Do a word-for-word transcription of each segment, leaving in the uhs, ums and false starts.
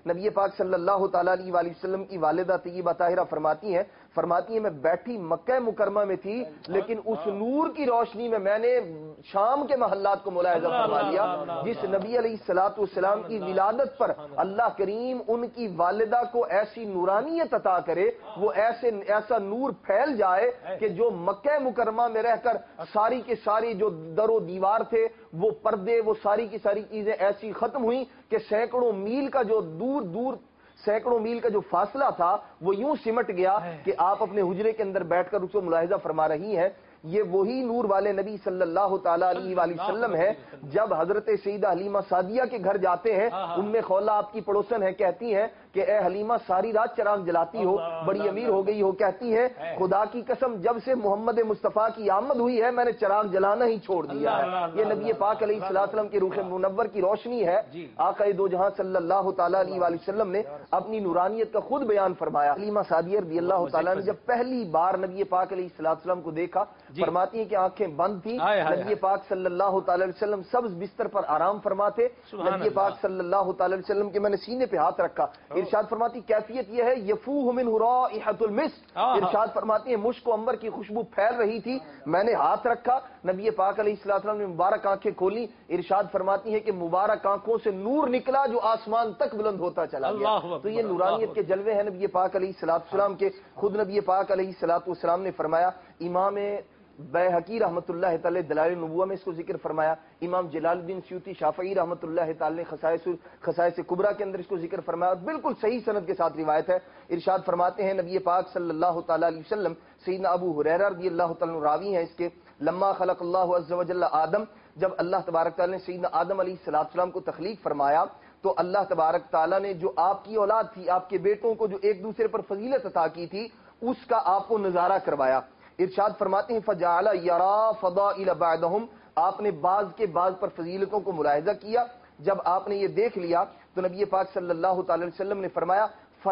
نبی پاک صلی اللہ تعالیٰ علیہ وآلہ وسلم کی والدہ طیبہ طاہرہ فرماتی ہیں فرماتی ہیں میں بیٹھی مکہ مکرمہ میں تھی، لیکن اس نور کی روشنی میں میں نے شام کے محلات کو ملاحظہ فرما لیا جس نبی علیہ الصلوۃ والسلام کی ولادت پر اللہ کریم ان کی والدہ کو ایسی نورانیت عطا کرے، وہ ایسے ایسا نور پھیل جائے کہ جو مکہ مکرمہ میں رہ کر ساری کے ساری جو در و دیوار تھے، وہ پردے، وہ ساری کی ساری چیزیں ایسی ختم ہوئیں کہ سینکڑوں میل کا جو دور دور سینکڑوں میل کا جو فاصلہ تھا وہ یوں سمٹ گیا کہ آپ اپنے حجرے کے اندر بیٹھ کر اس کو ملاحظہ فرما رہی ہیں۔ یہ وہی نور والے نبی صلی اللہ تعالیٰ علیہ وآلہ وسلم ہے۔ جب حضرت سیدہ حلیمہ سعدیہ کے گھر جاتے ہیں، ام خولہ آپ کی پڑوسن ہے، کہتی ہیں کہ اے حلیمہ ساری رات چراغ جلاتی ہو، بڑی امیر ہو گئی ہو، کہتی ہے خدا کی قسم جب سے محمد مصطفیٰ کی آمد ہوئی ہے میں نے چراغ جلانا ہی چھوڑ دیا ہے۔ یہ نبی پاک علیہ السلام کی روح منور کی روشنی ہے۔ آقا دو جہاں صلی اللہ تعالیٰ علیہ وآلہ وسلم نے اپنی نورانیت کا خود بیان فرمایا۔ حلیمہ سعدیہ رضی اللہ تعالیٰ نے جب پہلی بار نبی پاک علیہ السلام کو دیکھا، فرماتی ہیں کہ آنکھیں بند تھی، نبی پاک صلی اللہ تعالی علیہ وسلم سبز بستر پر آرام فرماتے، نبی پاک صلی اللہ تعالی علیہ وسلم کے میں نے سینے پہ ہاتھ رکھا، ارشاد فرماتی کیفیت یہ ہے یفوہ من رائحۃ المسک، ارشاد فرماتی ہیں مشک و عنبر کی خوشبو پھیل رہی تھی، میں نے ہاتھ رکھا، نبی پاک علیہ السلام نے مبارک آنکھیں کھولی، ارشاد فرماتی ہیں کہ مبارک آنکھوں سے نور نکلا جو آسمان تک بلند ہوتا چلا گیا۔ تو یہ نورانیت کے جلوے ہیں نبی پاک علیہ السلام کے۔ خود نبی پاک علیہ السلام نے فرمایا، امام بیہقی رحمۃ اللہ تعالی دلائل النبوہ میں اس کو ذکر فرمایا، امام جلال الدین سیوطی شافعی رحمۃ اللہ تعالی نے خصائص خصائص کبریٰ کے اندر اس کو ذکر فرمایا، بالکل صحیح سند کے ساتھ روایت ہے۔ ارشاد فرماتے ہیں نبی پاک صلی اللہ تعالی علیہ وسلم، سیدنا ابو ہریرہ رضی اللہ تعالی عنہ راوی ہیں اس کے، لما خلق اللہ عز وجل آدم، جب اللہ تبارک تعالی نے سیدنا آدم علیہ السلام کو تخلیق فرمایا تو اللہ تبارک تعالی نے جو آپ کی اولاد تھی، آپ کے بیٹوں کو جو ایک دوسرے پر فضیلت عطا کی تھی، اس کا آپ کو نظارہ کروایا۔ ارشاد فرماتے ہیں فجعل یرا فضائل بعضهم، آپ نے بعض کے بعض پر فضیلتوں کو ملاحظہ کیا۔ جب آپ نے یہ دیکھ لیا تو نبی پاک صلی اللہ تعالی علیہ وسلم نے فرمایا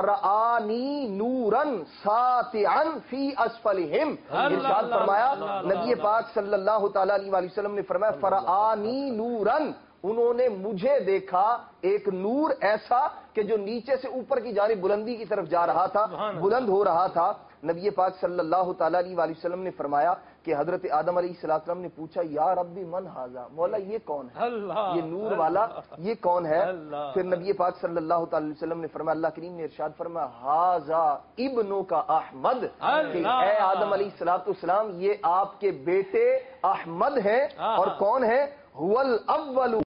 فرآنی نورا ساطعا فی اسفلہم، ارشاد فرمایا نبی پاک صلی اللہ تعالی علیہ وسلم نے فرمایا فرآنی نورا، انہوں نے مجھے دیکھا ایک نور ایسا کہ جو نیچے سے اوپر کی جانب بلندی کی طرف جا رہا تھا، بلند ہو رہا تھا۔ نبی پاک صلی اللہ تعالی علیہ وسلم نے فرمایا کہ حضرت آدم علیہ السلام نے پوچھا یا ربی من ھذا، مولا یہ کون ہے، یہ نور والا یہ کون ہے؟ پھر نبی پاک صلی اللہ تعالی علیہ وسلم نے فرمایا، اللہ کریم نے ارشاد فرمایا ھذا ابنو کا احمد، کہ اے آدم علیہ السلام یہ آپ کے بیٹے احمد ہیں، اور کون ہے؟ هو الاول